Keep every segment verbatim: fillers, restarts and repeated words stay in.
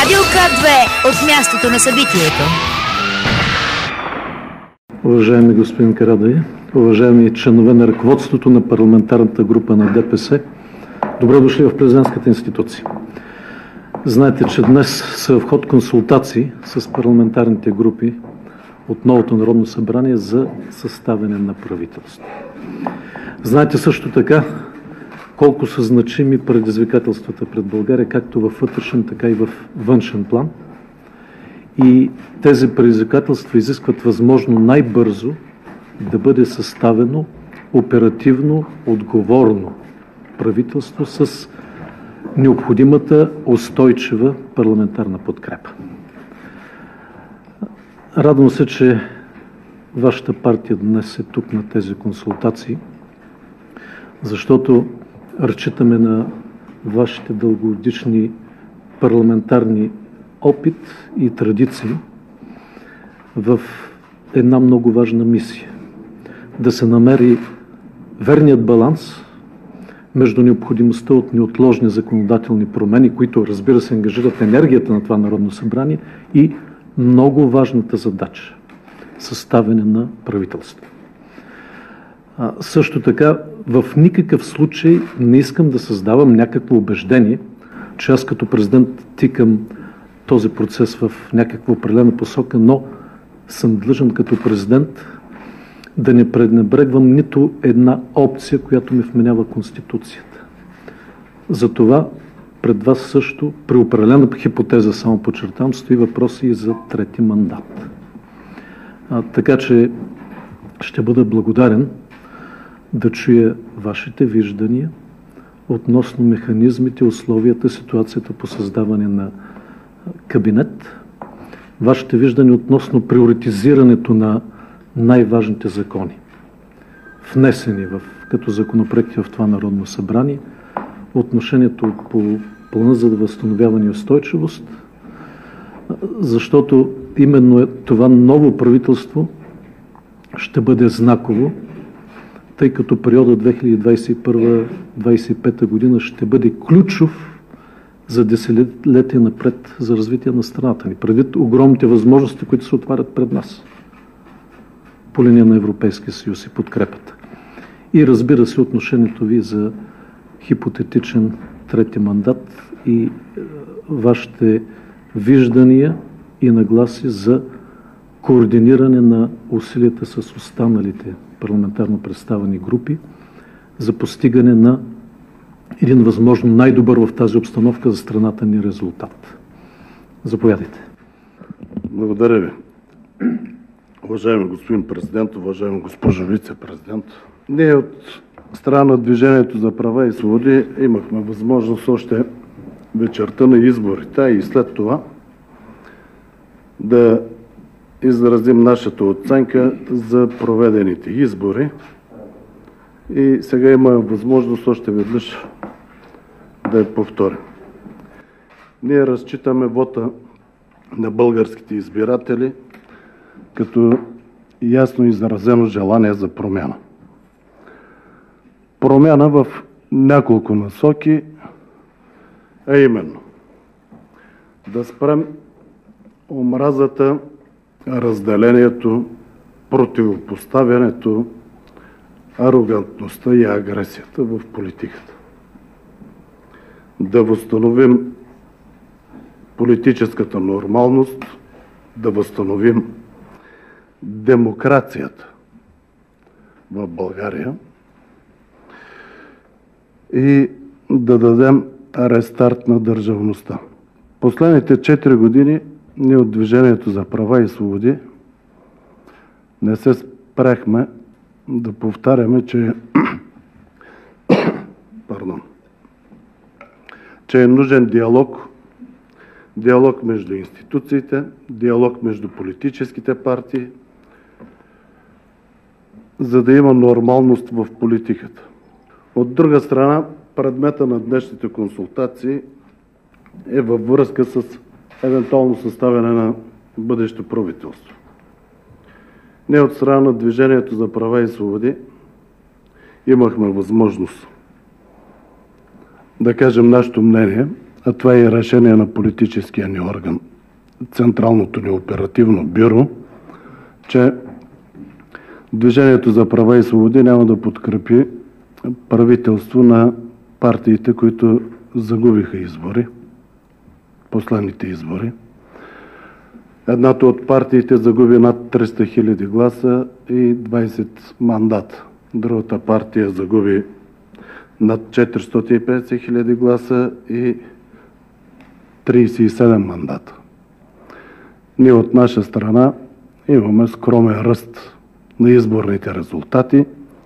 Радио К две от мястото на събитието. Уважаеми господин Карадайъ, уважаеми членове на ръководството на парламентарната група на ДПС, добре дошли в президентската институция. Знаете, че днес са в ход консултации с парламентарните групи от новото Народно събрание за съставяне на правителство. Знаете също така колко са значими предизвикателствата пред България, както във вътрешен, така и във външен план. И тези предизвикателства изискват възможно най-бързо да бъде съставено оперативно, отговорно правителство с необходимата устойчива парламентарна подкрепа. Радвам се, че вашата партия днес е тук на тези консултации, защото разчитаме на вашите дългогодишни парламентарни опит и традиции в една много важна мисия. Да се намери верният баланс между необходимостта от неотложни законодателни промени, които, разбира се, ангажират енергията на това Народно събрание, и много важната задача – съставяне на правителство. А, също така, в никакъв случай не искам да създавам някакво убеждение, че аз като президент тикам този процес в някаква определена посока, но съм длъжен като президент да не пренебрегвам нито една опция, която ми вменява Конституцията. Затова пред вас също, при определена хипотеза, само подчертавам, стои въпроси и за трети мандат. А, така че ще бъда благодарен да чуя вашите виждания относно механизмите, условията, ситуацията по създаване на кабинет, вашите виждания относно приоритизирането на най-важните закони, внесени в, като законопроекти в това Народно събрание, отношението по плана за възстановяване и устойчивост, защото именно това ново правителство ще бъде знаково, тъй като периода две хиляди двадесет и първа - две хиляди двадесет и пета година ще бъде ключов за десетилетия напред за развитие на страната ни, предвид огромните възможности, които се отварят пред нас по линия на Европейския съюз и подкрепата. И разбира се, отношението ви за хипотетичен трети мандат и е, вашите виждания и нагласи за координиране на усилията с останалите парламентарно представени групи за постигане на един възможно най-добър в тази обстановка за страната ни резултат. Заповядайте. Благодаря ви. Уважаеми господин президент, уважаема госпожо вице-президент, ние от страна на Движението за права и свободи имахме възможност още вечерта на изборите и след това да изразим нашата оценка за проведените избори. И сега имаме възможност още веднъж да я повторим. Ние разчитаме вота на българските избиратели като ясно изразено желание за промяна. Промяна в няколко насоки, а именно да спрем омразата, разделението, противопоставянето, арогантността и агресията в политиката. Да възстановим политическата нормалност, да възстановим демокрацията в България и да дадем рестарт на държавността. Последните четири години ние от Движението за права и свободи не се спряхме да повтаряме, че, пардон, че е нужен диалог, диалог между институциите, диалог между политическите партии, за да има нормалност в политиката. От друга страна, предмета на днешните консултации е във връзка с евентуално съставяне на бъдещо правителство. Ние от страна на Движението за права и свободи имахме възможност да кажем нашето мнение, а това е и решение на политическия ни орган, Централното ни оперативно бюро, че Движението за права и свободи няма да подкрепи правителство на партиите, които загубиха избори, последните избори. Едната от партиите загуби над триста хиляди гласа и двайсет мандата. Другата партия загуби над четиристотин и петдесет хиляди гласа и трийсет и седем мандата. Ние от наша страна имаме скромен ръст на изборните резултати.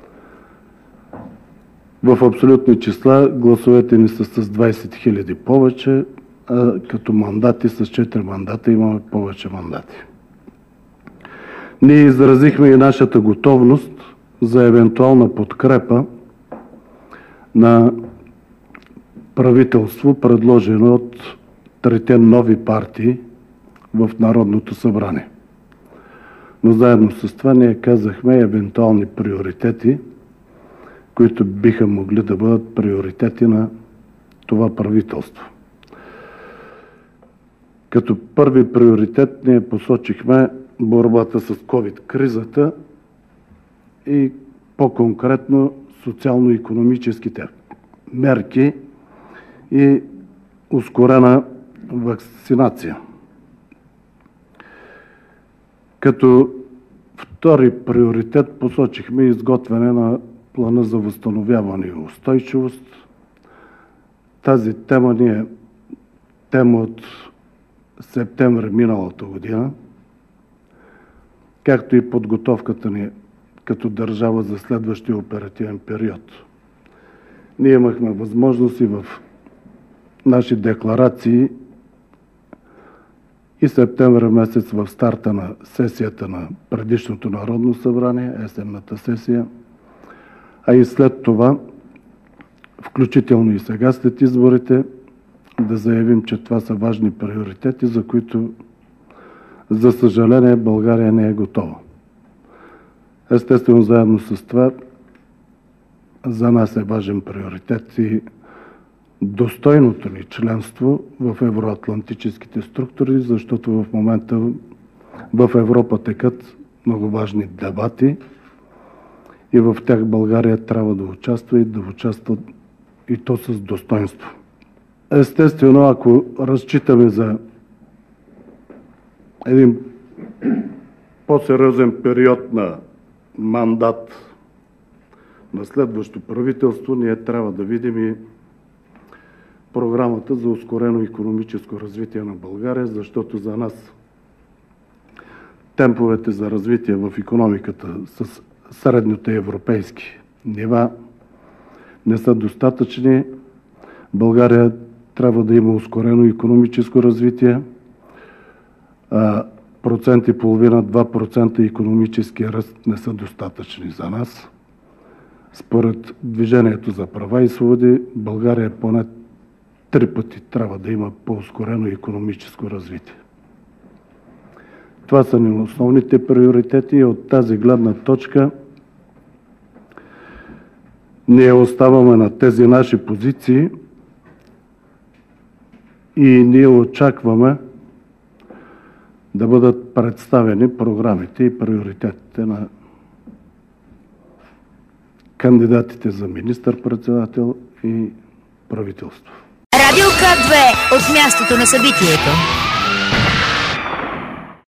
В абсолютни числа гласовете ни са с двайсет хиляди повече, а като мандати с четири мандата имаме повече мандати. Ние изразихме и нашата готовност за евентуална подкрепа на правителство, предложено от трите нови партии в Народното събрание. Но заедно с това ние казахме евентуални приоритети, които биха могли да бъдат приоритети на това правителство. Като първи приоритет ние посочихме борбата с ковид-кризата и по-конкретно социално-икономическите мерки и ускорена вакцинация. Като втори приоритет посочихме изготвяне на плана за възстановяване и устойчивост. Тази тема ни е тема от септември миналата година, както и подготовката ни като държава за следващия оперативен период. Ние имахме възможност и в наши декларации и септември месец в старта на сесията на предишното Народно събрание, есенната сесия, а и след това, включително и сега след изборите, да заявим, че това са важни приоритети, за които, за съжаление, България не е готова. Естествено, заедно с това, за нас е важен приоритет и достойното ни членство в евроатлантическите структури, защото в момента в Европа текат много важни дебати и в тях България трябва да участва и да участва и то с достоинство. Естествено, ако разчитаме за един по-сериозен период на мандат на следващо правителство, ние трябва да видим и програмата за ускорено икономическо развитие на България, защото за нас темповете за развитие в икономиката с средните европейски нива не са достатъчни. България трябва да има ускорено икономическо развитие. Процент и половина, два процента икономически ръст не са достатъчни за нас. Според Движението за права и свободи, България поне три пъти трябва да има по-ускорено икономическо развитие. Това са ни основните приоритети и от тази гледна точка ние оставаме на тези наши позиции и ние очакваме да бъдат представени програмите и приоритетите на кандидатите за министър-председател и правителство. Радио К две от мястото на събитието.